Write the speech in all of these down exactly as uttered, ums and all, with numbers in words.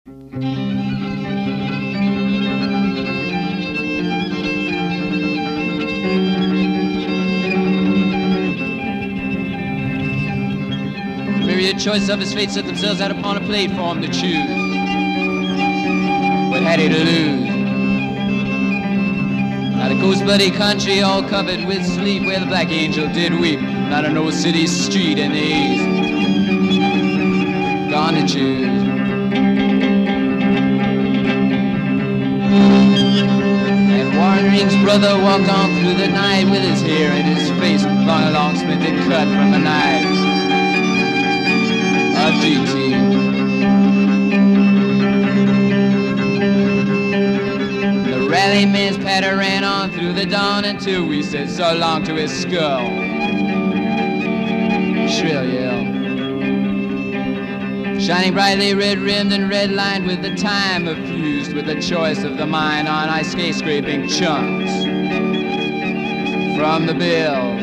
Myriad choice of his fate set themselves out upon a plate for him to choose. What had he to lose? Not a ghost bloody country all covered with sleep, where the black angel did weep. Not an old city street in the east. Gone to choose. And Warren Ring's brother walked on through the night with his hair in his face, long a long splintered cut from a knife. A G T. The rallyman's patter ran on through the dawn until we said so long to his skull. Shrill yell. Shining brightly red-rimmed and red-lined with the time effused with the choice of the mind on ice skate-scraping chunks from the bills.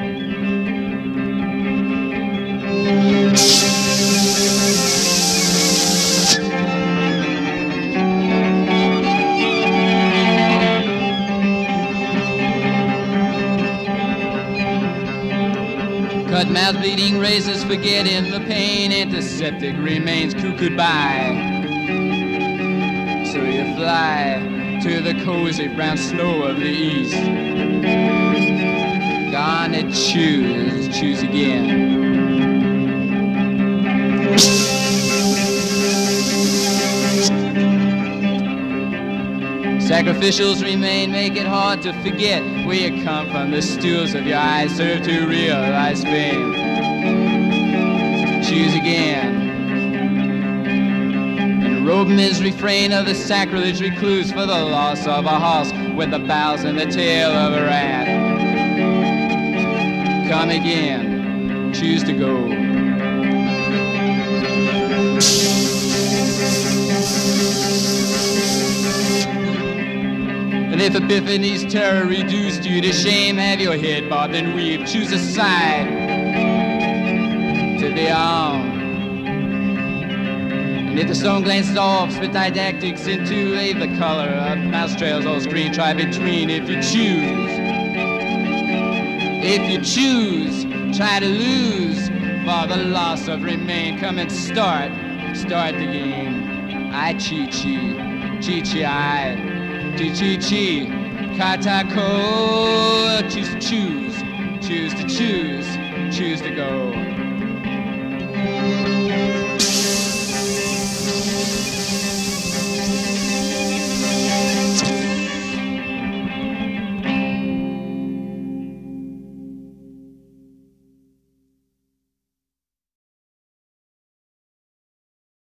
Cut mouth bleeding razors, forgetting the pain. Antiseptic remains cuckooed by. So you fly to the cozy brown snow of the east. Gonna choose, choose again. Sacrificials remain, make it hard to forget where you come from. The stools of your eyes serve to realize fame. Choose again. And robing his refrain of the sacrilege recluse for the loss of a horse with the bowels and the tail of a rat. Come again. Choose to go. And if Epiphany's terror reduced you to shame, have your head bobbed and weaved, choose a side to the arm. And if the stone glances off, spit didactics into leave the color of mouse trails all screen, try between if you choose. If you choose, try to lose for the loss of remain. Come and start, start the game. I chi chi, chi chi I. Chi chi chi, katako, choose to choose, choose to choose, choose to go.